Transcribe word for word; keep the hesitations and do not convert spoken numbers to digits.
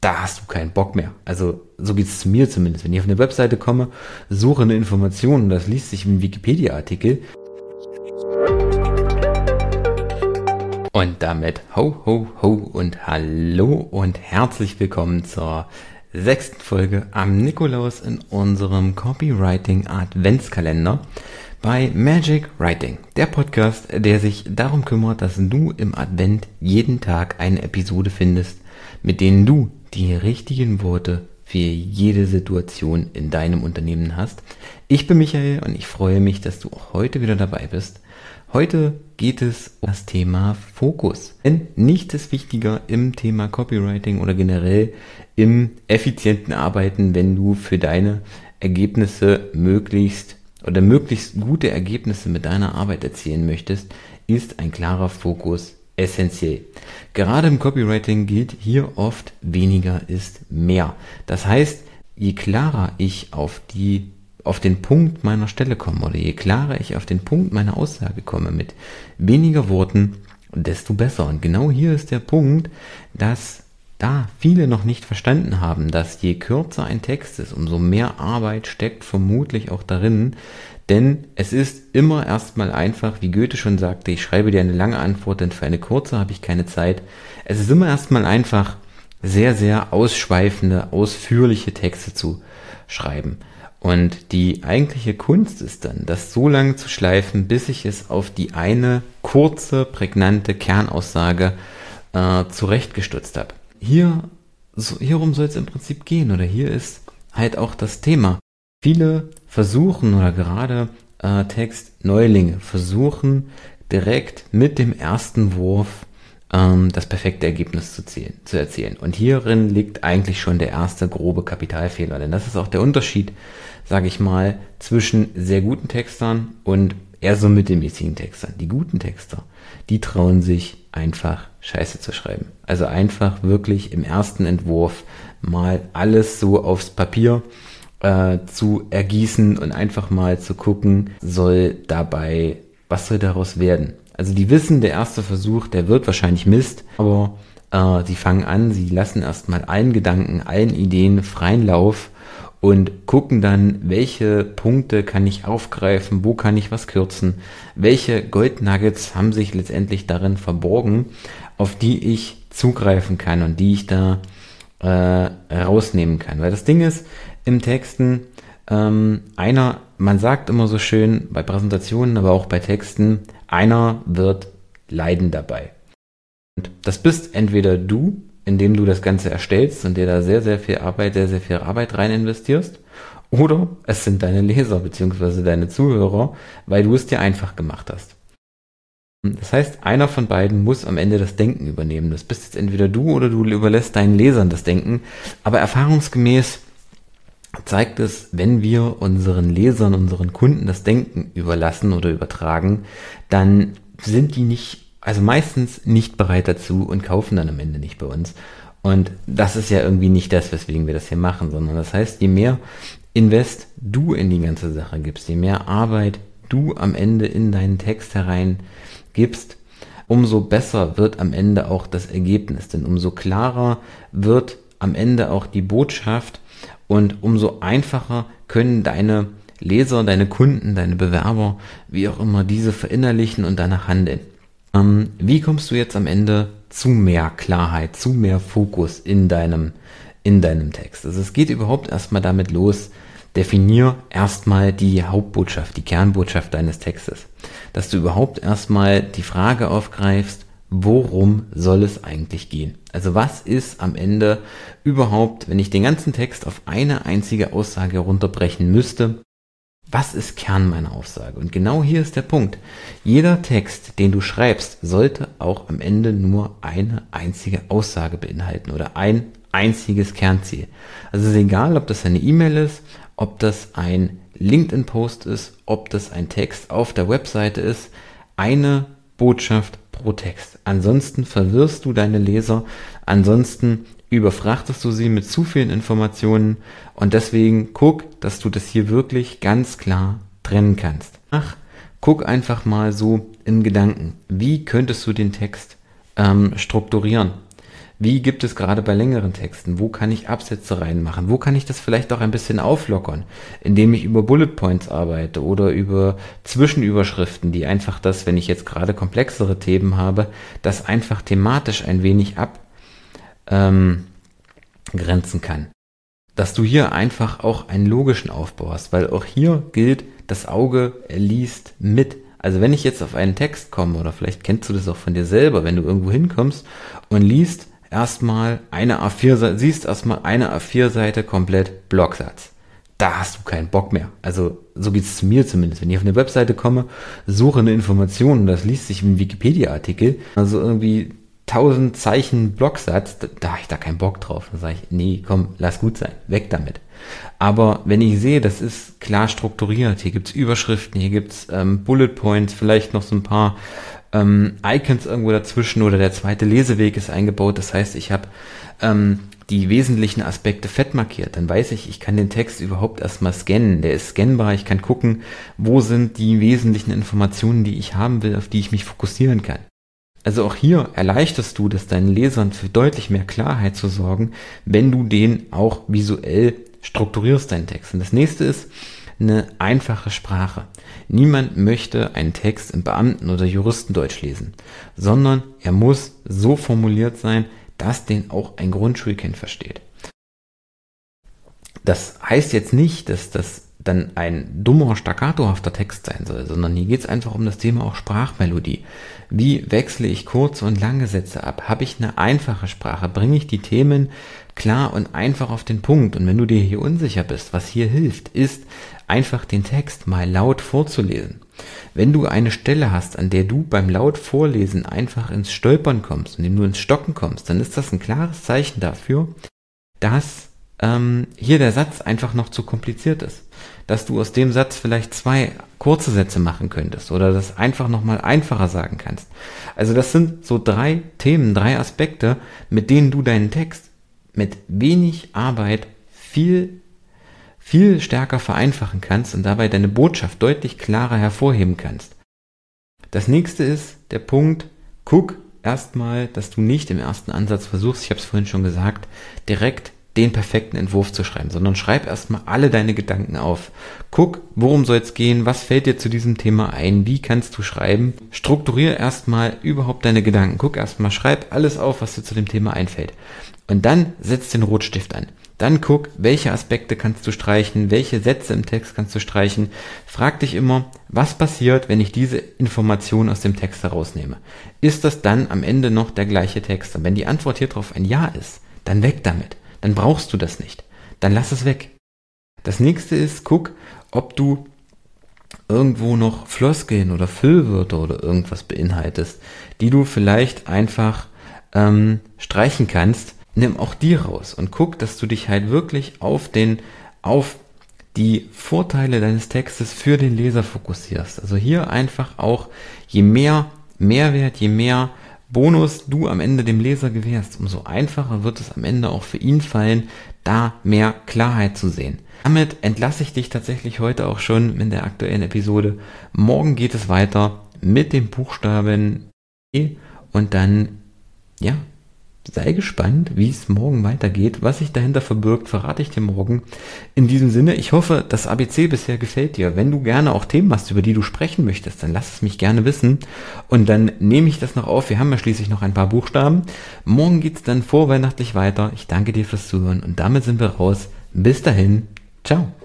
da hast du keinen Bock mehr. Also so geht es zu mir zumindest. Wenn ich auf eine Webseite komme, suche eine Information und das liest sich wie ein Wikipedia-Artikel. Und damit ho, ho, ho und hallo und herzlich willkommen zur sechsten Folge am Nikolaus in unserem Copywriting Adventskalender bei Magic Writing, der Podcast, der sich darum kümmert, dass du im Advent jeden Tag eine Episode findest, mit denen du die richtigen Worte für jede Situation in deinem Unternehmen hast. Ich bin Michael und ich freue mich, dass du auch heute wieder dabei bist. Heute geht es um das Thema Fokus. Denn nichts ist wichtiger im Thema Copywriting oder generell im effizienten Arbeiten, wenn du für deine Ergebnisse möglichst oder möglichst gute Ergebnisse mit deiner Arbeit erzielen möchtest, ist ein klarer Fokus essentiell. Gerade im Copywriting gilt hier oft, weniger ist mehr. Das heißt, je klarer ich auf die auf den Punkt meiner Stelle komme oder je klarer ich auf den Punkt meiner Aussage komme mit weniger Worten, desto besser. Und genau hier ist der Punkt, dass da viele noch nicht verstanden haben, dass je kürzer ein Text ist, umso mehr Arbeit steckt vermutlich auch darin, denn es ist immer erstmal einfach, wie Goethe schon sagte, ich schreibe dir eine lange Antwort, denn für eine kurze habe ich keine Zeit. Es ist immer erstmal einfach, sehr, sehr ausschweifende, ausführliche Texte zu schreiben. Und die eigentliche Kunst ist dann, das so lange zu schleifen, bis ich es auf die eine kurze, prägnante Kernaussage äh, zurechtgestutzt habe. Hier, so, hierum soll es im Prinzip gehen, oder hier ist halt auch das Thema. Viele versuchen, oder gerade äh, Textneulinge versuchen, direkt mit dem ersten Wurf ähm, das perfekte Ergebnis zu, zählen, zu erzielen. Und hierin liegt eigentlich schon der erste grobe Kapitalfehler. Denn das ist auch der Unterschied, sage ich mal, zwischen sehr guten Textern und eher so mittelmäßigen Textern. Die guten Texter, die trauen sich einfach Scheiße zu schreiben. Also einfach wirklich im ersten Entwurf mal alles so aufs Papier äh, zu ergießen und einfach mal zu gucken, soll dabei, was soll daraus werden? Also die wissen, der erste Versuch, der wird wahrscheinlich Mist, aber äh, sie fangen an, sie lassen erstmal allen Gedanken, allen Ideen freien Lauf und gucken dann, welche Punkte kann ich aufgreifen, wo kann ich was kürzen, welche Goldnuggets haben sich letztendlich darin verborgen, auf die ich zugreifen kann und die ich da äh, rausnehmen kann. Weil das Ding ist, im Texten, ähm, einer, man sagt immer so schön bei Präsentationen, aber auch bei Texten, einer wird leiden dabei. Und das bist entweder du, indem du das Ganze erstellst und dir da sehr, sehr viel Arbeit, sehr, sehr viel Arbeit rein investierst, oder es sind deine Leser bzw. deine Zuhörer, weil du es dir einfach gemacht hast. Das heißt, einer von beiden muss am Ende das Denken übernehmen. Das bist jetzt entweder du oder du überlässt deinen Lesern das Denken, aber erfahrungsgemäß zeigt es, wenn wir unseren Lesern, unseren Kunden das Denken überlassen oder übertragen, dann sind die nicht, also meistens nicht bereit dazu und kaufen dann am Ende nicht bei uns. Und das ist ja irgendwie nicht das, weswegen wir das hier machen, sondern das heißt, je mehr Invest du in die ganze Sache gibst, je mehr Arbeit du am Ende in deinen Text herein gibst, umso besser wird am Ende auch das Ergebnis, denn umso klarer wird am Ende auch die Botschaft und umso einfacher können deine Leser, deine Kunden, deine Bewerber, wie auch immer, diese verinnerlichen und danach handeln. Ähm, wie kommst du jetzt am Ende zu mehr Klarheit, zu mehr Fokus in deinem, in deinem Text? Also es geht überhaupt erstmal damit los, definier erstmal die Hauptbotschaft, die Kernbotschaft deines Textes. Dass du überhaupt erstmal die Frage aufgreifst, worum soll es eigentlich gehen? Also was ist am Ende überhaupt, wenn ich den ganzen Text auf eine einzige Aussage runterbrechen müsste, was ist Kern meiner Aussage? Und genau hier ist der Punkt. Jeder Text, den du schreibst, sollte auch am Ende nur eine einzige Aussage beinhalten oder ein einziges Kernziel. Also es ist egal, ob das eine E-Mail ist, ob das ein LinkedIn-Post ist, ob das ein Text auf der Webseite ist, eine Botschaft pro Text. Ansonsten verwirrst du deine Leser, ansonsten überfrachtest du sie mit zu vielen Informationen und deswegen guck, dass du das hier wirklich ganz klar trennen kannst. Ach, guck einfach mal so in Gedanken, wie könntest du den Text ähm, strukturieren? Wie gibt es gerade bei längeren Texten? Wo kann ich Absätze reinmachen? Wo kann ich das vielleicht auch ein bisschen auflockern, indem ich über Bullet Points arbeite oder über Zwischenüberschriften, die einfach das, wenn ich jetzt gerade komplexere Themen habe, das einfach thematisch ein wenig abgrenzen ähm, kann. Dass du hier einfach auch einen logischen Aufbau hast, weil auch hier gilt, das Auge liest mit. Also wenn ich jetzt auf einen Text komme, oder vielleicht kennst du das auch von dir selber, wenn du irgendwo hinkommst und liest erstmal eine A vier Seite, siehst erstmal eine A vier Seite komplett Blocksatz. Da hast du keinen Bock mehr. Also so geht's zu mir zumindest. Wenn ich auf eine Webseite komme, suche eine Information und das liest sich wie ein Wikipedia-Artikel, also irgendwie tausend Zeichen Blocksatz, da, da habe ich da keinen Bock drauf. Dann sage ich, nee, komm, lass gut sein, weg damit. Aber wenn ich sehe, das ist klar strukturiert, hier gibt's Überschriften, hier gibt's ähm, Bullet Points, vielleicht noch so ein paar ähm, Icons irgendwo dazwischen oder der zweite Leseweg ist eingebaut. Das heißt, ich habe ähm, die wesentlichen Aspekte fett markiert. Dann weiß ich, ich kann den Text überhaupt erstmal scannen. Der ist scannbar. Ich kann gucken, wo sind die wesentlichen Informationen, die ich haben will, auf die ich mich fokussieren kann. Also auch hier erleichterst du das deinen Lesern für deutlich mehr Klarheit zu sorgen, wenn du den auch visuell strukturierst, deinen Text. Und das nächste ist eine einfache Sprache. Niemand möchte einen Text im Beamten- oder Juristendeutsch lesen, sondern er muss so formuliert sein, dass den auch ein Grundschulkind versteht. Das heißt jetzt nicht, dass das dann ein dummer, staccatohafter Text sein soll, sondern hier geht es einfach um das Thema auch Sprachmelodie. Wie wechsle ich kurze und lange Sätze ab? Habe ich eine einfache Sprache? Bringe ich die Themen klar und einfach auf den Punkt? Und wenn du dir hier unsicher bist, was hier hilft, ist einfach den Text mal laut vorzulesen. Wenn du eine Stelle hast, an der du beim laut Vorlesen einfach ins Stolpern kommst, indem du ins Stocken kommst, dann ist das ein klares Zeichen dafür, dass ähm, hier der Satz einfach noch zu kompliziert ist. Dass du aus dem Satz vielleicht zwei kurze Sätze machen könntest oder das einfach nochmal einfacher sagen kannst. Also das sind so drei Themen, drei Aspekte, mit denen du deinen Text mit wenig Arbeit viel, viel stärker vereinfachen kannst und dabei deine Botschaft deutlich klarer hervorheben kannst. Das nächste ist der Punkt, guck erstmal, dass du nicht im ersten Ansatz versuchst, ich habe es vorhin schon gesagt, direkt den perfekten Entwurf zu schreiben, sondern schreib erstmal alle deine Gedanken auf. Guck, worum soll es gehen, was fällt dir zu diesem Thema ein, wie kannst du schreiben. Strukturiere erstmal überhaupt deine Gedanken. Guck erstmal, schreib alles auf, was dir zu dem Thema einfällt. Und dann setz den Rotstift an. Dann guck, welche Aspekte kannst du streichen, welche Sätze im Text kannst du streichen. Frag dich immer, was passiert, wenn ich diese Information aus dem Text herausnehme? Ist das dann am Ende noch der gleiche Text? Und wenn die Antwort hier drauf ein Ja ist, dann weg damit. Dann brauchst du das nicht. Dann lass es weg. Das nächste ist, guck, ob du irgendwo noch Floskeln oder Füllwörter oder irgendwas beinhaltest, die du vielleicht einfach ähm, streichen kannst. Nimm auch die raus und guck, dass du dich halt wirklich auf den, auf die Vorteile deines Textes für den Leser fokussierst. Also hier einfach auch, je mehr Mehrwert, je mehr Bonus du am Ende dem Leser gewährst, umso einfacher wird es am Ende auch für ihn fallen, da mehr Klarheit zu sehen. Damit entlasse ich dich tatsächlich heute auch schon in der aktuellen Episode. Morgen geht es weiter mit dem Buchstaben E und dann, ja, sei gespannt, wie es morgen weitergeht. Was sich dahinter verbirgt, verrate ich dir morgen. In diesem Sinne, ich hoffe, das A B C bisher gefällt dir. Wenn du gerne auch Themen hast, über die du sprechen möchtest, dann lass es mich gerne wissen. Und dann nehme ich das noch auf. Wir haben ja schließlich noch ein paar Buchstaben. Morgen geht's dann vorweihnachtlich weiter. Ich danke dir fürs Zuhören und damit sind wir raus. Bis dahin. Ciao.